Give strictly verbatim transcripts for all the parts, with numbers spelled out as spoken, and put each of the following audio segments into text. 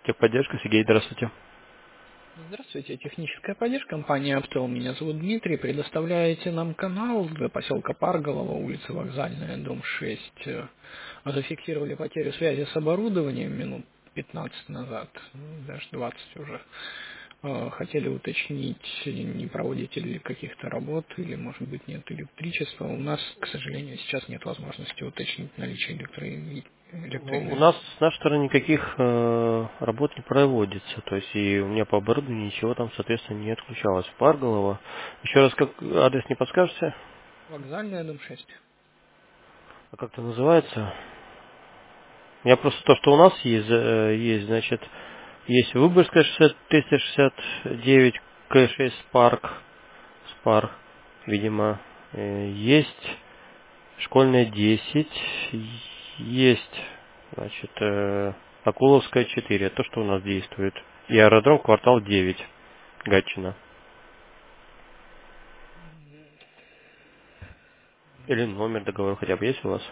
Техподдержка, Сергей, здравствуйте. Здравствуйте, техническая поддержка компании Aptel. Меня зовут Дмитрий. Предоставляете нам канал до поселка Парголово, улица Вокзальная, дом шесть. Э, Зафиксировали потерю связи с оборудованием минут пятнадцать назад, ну, даже двадцать уже. Э, Хотели уточнить, не проводите ли каких-то работ, или, может быть, нет электричества. У нас, к сожалению, сейчас нет возможности уточнить наличие электро- Ну, у электроэнергии. нас с нашей стороны никаких э, работ не проводится. То есть и у меня по оборудованию ничего там, соответственно, не отключалось. Парголово. Еще раз, как адрес не подскажете? Вокзальная, дом шесть. А как это называется? У меня просто то, что у нас есть, э, есть, значит, есть Выборгская шестьдесят триста шестьдесят девять, К шесть Спарк, Спар, видимо, э, есть Школьная десять, есть, значит, э, Акуловская четыре, то, что у нас действует. И аэродром квартал девять, Гатчина. Или номер договора хотя бы есть у вас?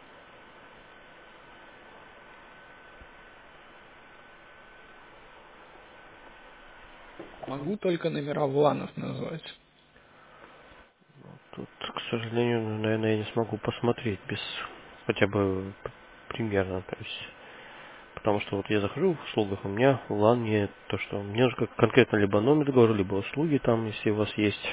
Могу только номера вланов назвать. Тут, к сожалению, наверное, я не смогу посмотреть без хотя бы п- примерно, то есть, потому что вот я захожу в услугах, у меня лан не то, что мне нужно как- конкретно либо номер договора, либо услуги там, если у вас есть.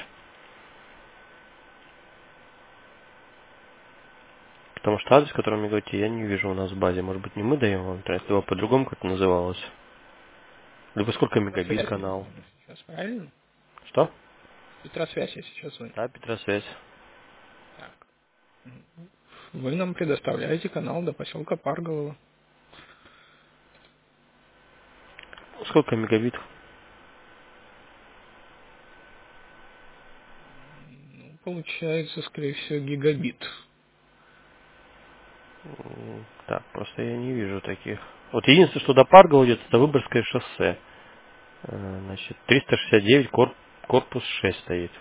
Потому что адрес, который вы мне говорите, я не вижу у нас в базе. Может быть, не мы даем вам, то есть, либо по-другому как-то называлось. Либо сколько мегабит Петросвязь я канал. звоню сейчас, правильно? Что? Петросвязь я сейчас звоню. Да, Петросвязь. Так. Вы нам предоставляете канал до поселка Парголово. Сколько мегабит? Ну, получается, скорее всего, гигабит. М, Так, просто я не вижу таких. Вот единственное, что до Паргова идет, это Выборгское шоссе. Э, Значит, триста шестьдесят девять, корп- корпус шесть стоит.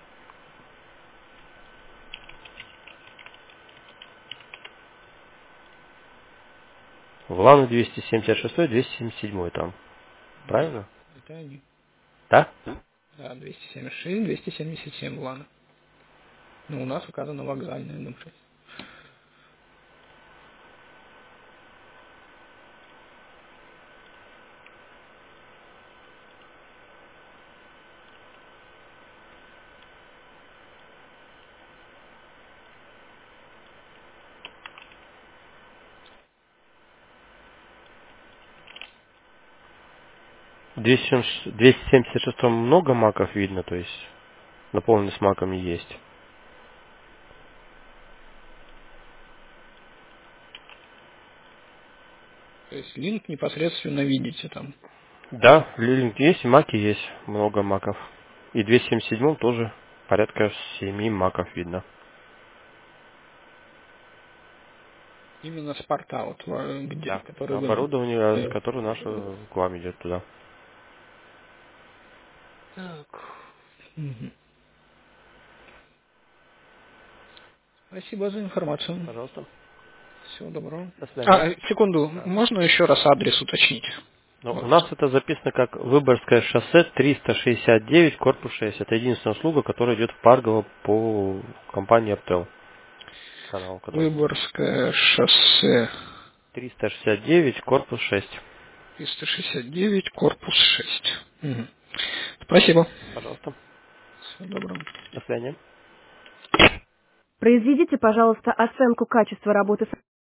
В Лану двести семьдесят шесть, двести семьдесят семь там. Да, Правильно? это они. Да? Да, двести семьдесят шесть, двести семьдесят семь влана. Ну, у нас указано вокзальная, дом шесть. В двести семьдесят шесть много маков видно, то есть наполненный с маками есть. То есть линк непосредственно видите там. Да, лилинг есть, и маки есть, много маков. И в двести семьдесят семь тоже порядка семи маков видно. Именно с порта, вот, во- где, Да. который вы нам... Оборудование, э, которое наше к вам идет туда. Так. Мгм. Спасибо за информацию. Пожалуйста. Всего доброго. До свидания. А, э, секунду, Да. можно еще раз адрес уточнить? Но у Вот. нас это записано как Выборгское шоссе триста шестьдесят девять, корпус шесть. Это единственная услуга, которая идет в Паргово по компании Aptel. Канал, который. Выборгское шоссе триста шестьдесят девять, корпус шесть. триста шестьдесят девять, корпус шесть. Мгм. Спасибо. Пожалуйста. Всего доброго. До свидания. Произведите, пожалуйста, оценку качества работы